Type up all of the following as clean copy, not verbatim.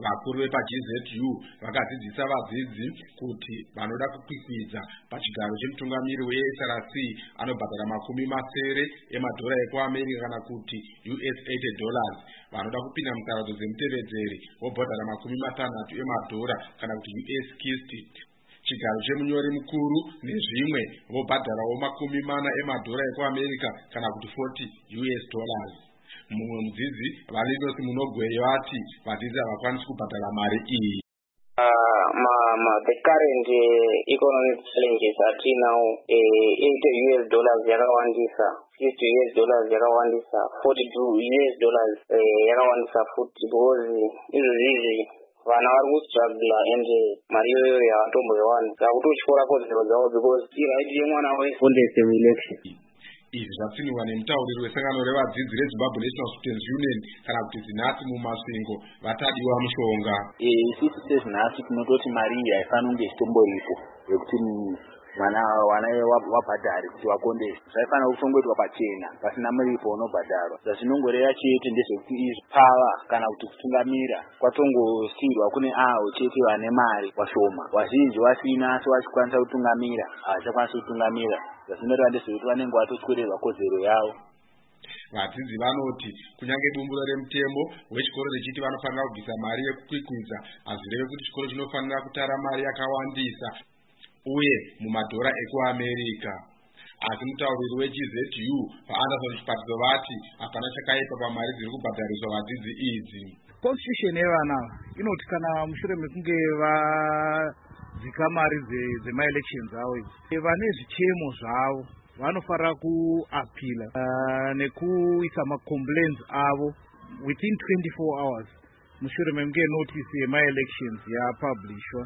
vakuru vepaGZU vakadzidzisa vadzidzi kuti vanoda kukwikwidza pachigaro chemutungamiri weSRC anobhadhara $700 ekuAmerica kana kuti US$80. Vanoda kupinda mutsaradzwa dzemutevedzeri vobhadhara $60 kana kuti US$60. Chigaro chemunyori mukuru nezvimwe vobhadharawo $40 ekuAmerica kana kuti $40. Mumwe mudzidzi Valinos Munogwe vati vadzidzi havakwanisi kubhadhara mari iyi. The current economic challenges are now $80 yakawandisa, $50 yakawandisa, $42 yakawandisa futhi because izvi vana vari kustruggle ende mari iyoyo yavatomboiwana yakutotyora kodzero dzavo because iraiti yemwana wefundese muelection. Izvi zvatsinirwa nemutauriri wesangano revadzidzi reZimbabwe National Students Union kana kuti zinhasi mumasvingo vatadiwa mushonga. Isusu sezinhasi tinototi mari iyi haifani kunge ichitomboipo yekuti mwana wabhadhari kuti wakondesa. Zvaifana kutongoitwa pachena pasina muripo unobhadharwa. Zvinongoreva chete ndezvekuti izvi pava kana kuti kutungamira kwatongosiyirwa kune avo chete vane mari washoma. Wazhinji wasina asi wachikwanisa kutungamira havachakwanisi kutungamira. Zvinoreva ndezvekuti vanenge vatotwererwa kodzero yavo. Vadzidzi vanoti kunyange bumburo remutembo wechikoro richiti vanofanira kubvisa mari yekukwikwidza hazvirevi kuti chikoro chinofanira kutara mari yakawandisa uye mumadhora ekuAmerica. Asi mutauriri weGZU paAnderson Chipatiso vati hapana chakaipa pamari dziri kubhadhariswa vadzidzi idzi. Constitution yevana inoti kana mushure mekunge vadzika mari dzemaelections avo idzi vane zvichemo zvavo vanofanira kuapila nekuisa macomplaints avo within 24 hours mushure mekunge notice yemaelections yapublishwa.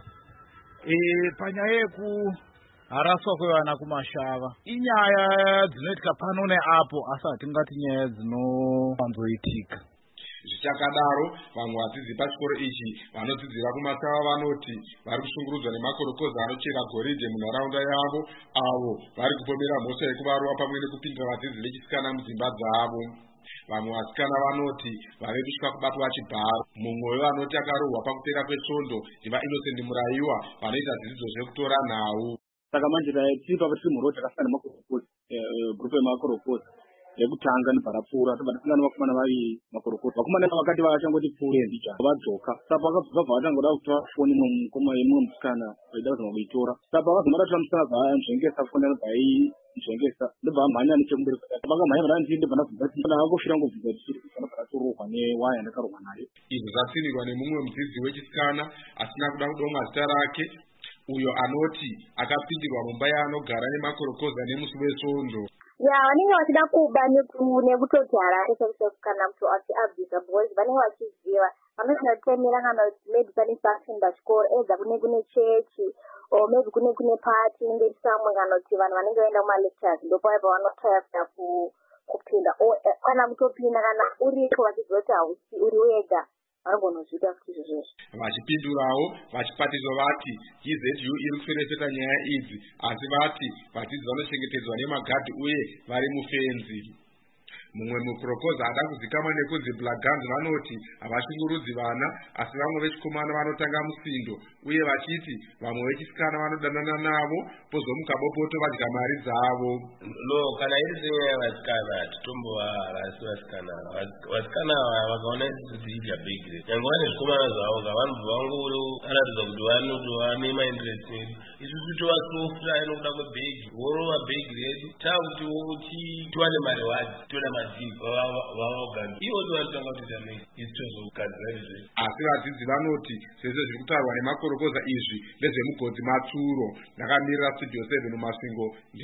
Panyaya yekuharaswa kwevana kumashava inyaya dzinoitika pano neapo asi hatingati nyaya dzinowanzoitika. Zvichakadaro vamwe vadzidzi pachikoro ichi vanodzidzira kumasava vanoti vari kushungurudzwa nemakorokoza anochera goridhe munharaunda yavo avo vari kupomera mhosva yekuvarowa pamwe nekupindira vadzidzi vechisikana mudzimba dzavo. Vamwe vasikana vanoti vave kusvika kubatwa chibharo. Mumwe wevanoti akarohwa pakupera kwesvondo ndiva Innocent Muraiwa vanoita dzidziso zvekutora nhau. Saka manje tiri tiri muroti akasiyana nemakorokoza gurupu yemakorokoza yekutanga neparapfuura tobatisangana vakomana vari makorokoza vakomana vakati vachangoti pfuure ndija vadzoka saka vakabva vatangoda kutora foni mumukoma yemumwe musikana vaida kuzama kuitora saka vakazomara tora musikana bvaanzvengesa foni anobva aizvengesa ndobva amhanya nechekumberi vakamhanya vanandii ndobva ndabvunza kuti kana vangofira ngobvunza kuti vanobva atorohwa newaya yandakarohwa nayo. Izvi zvatsinirwa nemumwe mudzidzi wechisikana asina kuda kudomwa zita rake uyo anoti akapindirwa mumba yaanogara nemakorokoza nemusi wesvondo. Vanenge vachida kuba nekutoti harare kana mtu achiabvisa because vanenge vachiziva vanofanira kutemera kana maybe pane function pachikoro edza kune chechi or maybe kune party inenge isamwe kana kuti vanhu vanenge vaenda kumalectures ndopaipa vanotaya kupinda kana kutopinda kana uriko vachiziva kuti hausi uri wega vanogona futi izvozvo. Vachipindurawo vachipatiso vati GZU iri kuferefeta nyaya idzi asi vati vadzidzi vanochengetedzwa nemagadhi uye vari mufenzi. Mumwe mupropoza ada kuzikama nekunzi Blagans vanoti havashungurudzi vana asi vamwe vechikomana vanotanga musindo uye vachiti vamwe vechisikana vanodanana navo pozomuka bopoto vadya mari dzavo. Kana iri senyaya vasikana titombovarasi vasikana vakaona dziidya bhegire nyange vane zvikomana zvavo kavanobva vangoaratidza kuti vane mainterest edu isusu tovasofta inokuda kwebhegi vorova bhegi redu takuti tiwane mari wadzi tione madzini vavagani ivo tivanotanga kuti tanei isi tozogadzira izvi. Asi vadzidzi vanoti sezvo zviri kutaurwa nemakorokoza izvi ndezvemugodzi Matsuro. Ndakamirira Studio 7 mumasvingo.